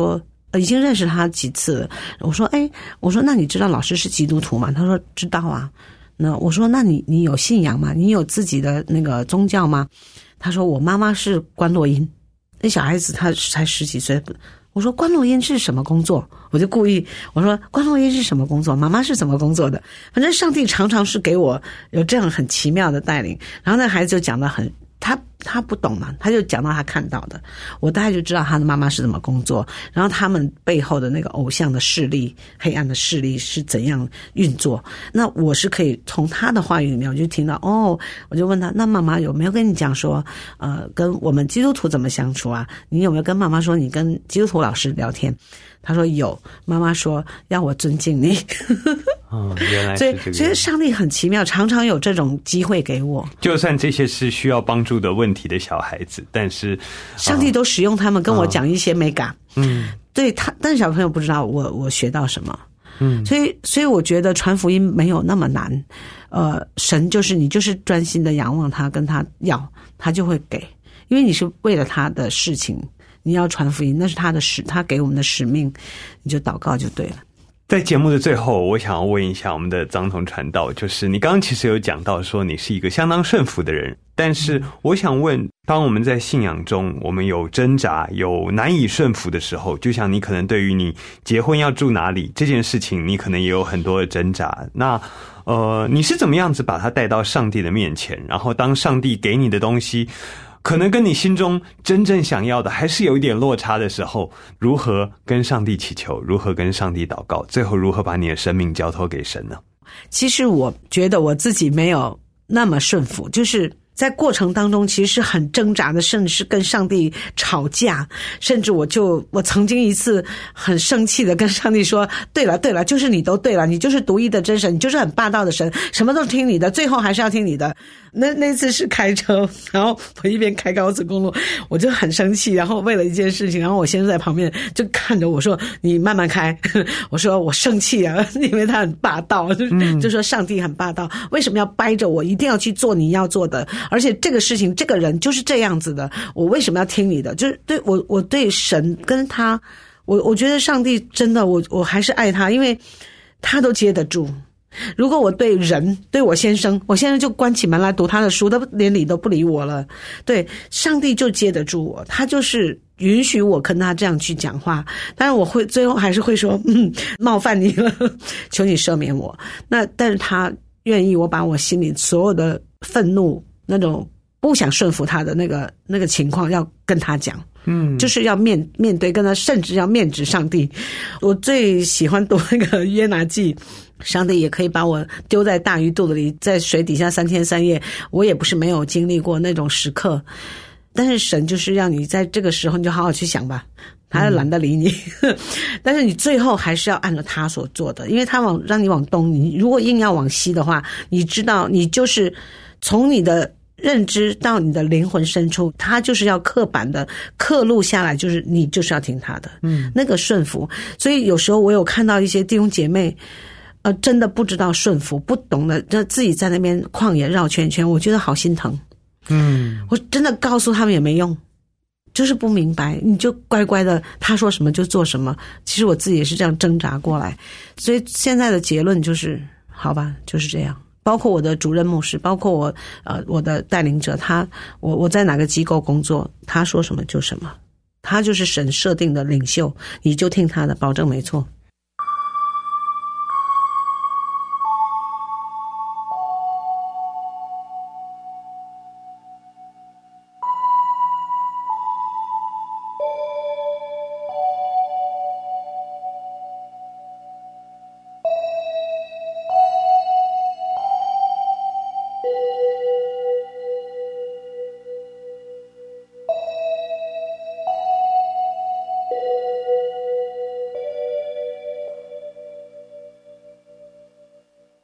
已经认识他几次了。我说我说那你知道老师是基督徒吗？他说知道啊。那我说那你有信仰吗？你有自己的那个宗教吗？他说我妈妈是关落音。那小孩子他才10几岁。我说关落音是什么工作？我就故意我说关落音是什么工作？妈妈是怎么工作的？反正上帝常常是给我有这样很奇妙的带领。然后那孩子就讲得很他不懂嘛，他就讲到他看到的，我大概就知道他的妈妈是怎么工作，然后他们背后的那个偶像的势力、黑暗的势力是怎样运作。那我是可以从他的话语里面，我就听到我就问他，那妈妈有没有跟你讲说，跟我们基督徒怎么相处啊？你有没有跟妈妈说你跟基督徒老师聊天？他说有，妈妈说要我尊敬你。 原来是这个样子。 所以上帝很奇妙，常常有这种机会给我。 就算这些是需要帮助的问题的小孩子，但是上帝都使用他们跟我讲一些美感。对他，但是小朋友不知道我学到什么。所以我觉得传福音没有那么难。神就是你就是专心的仰望他，跟他要，他就会给，因为你是为了他的事情。你要传福音，那是他给我们的使命，你就祷告就对了。 在节目的最后，我想要问一下我们的张同传道，就是你刚刚其实有讲到说你是一个相当顺服的人，但是我想问，当我们在信仰中我们有挣扎有难以顺服的时候，就像你可能对于你结婚要住哪里这件事情，你可能也有很多的挣扎，那你是怎么样子把它带到上帝的面前，然后当上帝给你的东西可能跟你心中真正想要的还是有一点落差的时候，如何跟上帝祈求，如何跟上帝祷告，最后如何把你的生命交托给神呢？ 其实我觉得我自己没有那么顺服，就是在过程当中其实是很挣扎的，甚至是跟上帝吵架，甚至我曾经一次很生气的跟上帝说，对了，就是你都对了，你就是独一的真神，你就是很霸道的神，什么都听你的，最后还是要听你的。那次是开车，然后我一边开高速公路，我就很生气，然后为了一件事情，然后我先生在旁边就看着我说你慢慢开。我说我生气啊，因为他很霸道，就说上帝很霸道，为什么要掰着我一定要去做你要做的，而且这个事情这个人就是这样子的，我为什么要听你的？就是对我对神跟他，我觉得上帝真的我还是爱他，因为他都接得住。如果我对人，对我先生就关起门来读他的书，都连理都不理我了。对，上帝就接得住我，他就是允许我跟他这样去讲话，但是我会最后还是会说冒犯你了，求你赦免我。那但是他愿意我把我心里所有的愤怒，那种不想顺服他的那个情况要跟他讲。就是要面对跟他，甚至要面指上帝。我最喜欢读那个约拿记，上帝也可以把我丢在大鱼肚子里，在水底下3天3夜，我也不是没有经历过那种时刻。但是神就是让你在这个时候你就好好去想吧，他懒得理你。但是你最后还是要按照他所做的，因为他让你往东，你如果硬要往西的话，你知道你就是从你的认知到你的灵魂深处，他就是要刻板的刻录下来，就是你就是要听他的，那个顺服。所以有时候我有看到一些弟兄姐妹真的不知道顺服，不懂得就自己在那边旷野绕圈圈，我觉得好心疼。我真的告诉他们也没用，就是不明白，你就乖乖的他说什么就做什么。其实我自己也是这样挣扎过来，所以现在的结论就是好吧，就是这样。包括我的主任牧师，包括我的带领者，我在哪个机构工作，他说什么就什么，他就是神设定的领袖，你就听他的，保证没错。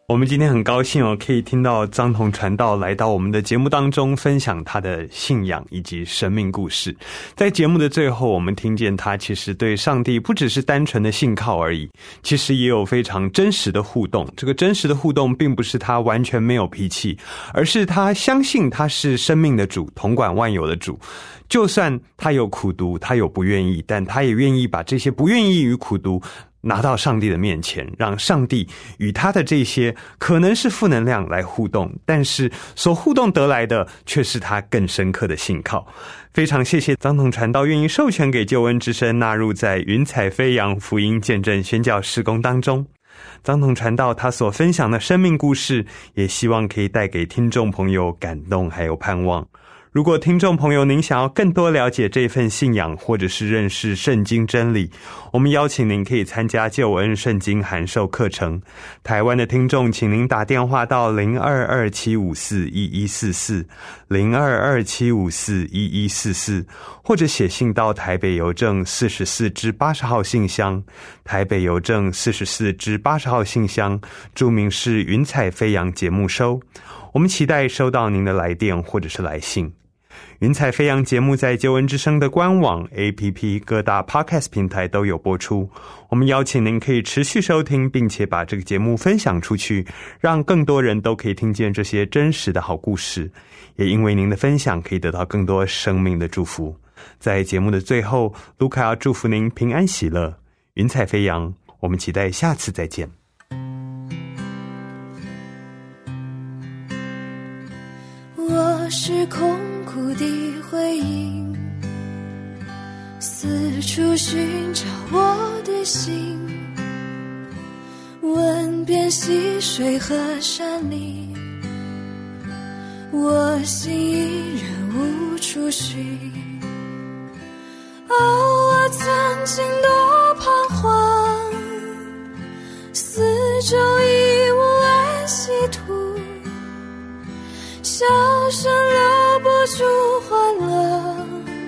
我们今天很高兴可以听到张同传道来到我们的节目当中，分享他的信仰以及生命故事。在节目的最后，我们听见他其实对上帝不只是单纯的信靠而已，其实也有非常真实的互动。这个真实的互动并不是他完全没有脾气，而是他相信他是生命的主，统管万有的主。就算他有苦毒，他有不愿意，但他也愿意把这些不愿意与苦毒拿到上帝的面前，让上帝与他的这些可能是负能量来互动，但是所互动得来的却是他更深刻的信靠。非常谢谢张同传道愿意授权给救恩之声纳入在云彩飞扬福音见证宣教事工当中。张同传道他所分享的生命故事，也希望可以带给听众朋友感动还有盼望。如果听众朋友您想要更多了解这份信仰，或者是认识圣经真理，我们邀请您可以参加救恩圣经函授课程。台湾的听众请您打电话到0227541144 0227541144，或者写信到台北邮政44支80号信箱，台北邮政44支80号信箱，注明是云彩飞扬节目收。我们期待收到您的来电或者是来信。云彩飞扬节目在救恩之声的官网 APP 各大 Podcast 平台都有播出，我们邀请您可以持续收听，并且把这个节目分享出去，让更多人都可以听见这些真实的好故事，也因为您的分享可以得到更多生命的祝福。在节目的最后，卢卡要祝福您平安喜乐，云彩飞扬，我们期待下次再见。 我是空谷的回音，四处寻找我的心，问遍溪水和山林，我心依然无处寻。我曾经多彷徨，四周已无安息土，笑声留不住欢乐，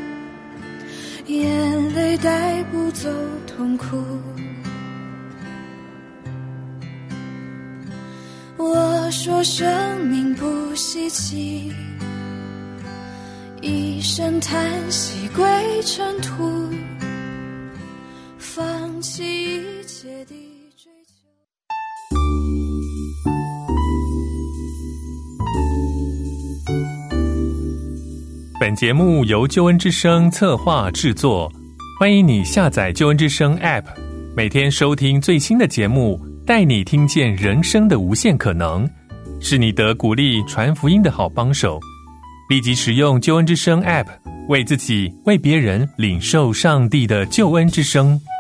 眼泪带不走痛苦。我说生命不稀奇，一声叹息归尘土，放弃一切的追求。 本节目由救恩之声策划制作，欢迎你下载救恩之声 App， 每天收听最新的节目，带你听见人生的无限可能，是你得鼓励传福音的好帮手。立即使用救恩之声 App， 为自己为别人领受上帝的救恩之声。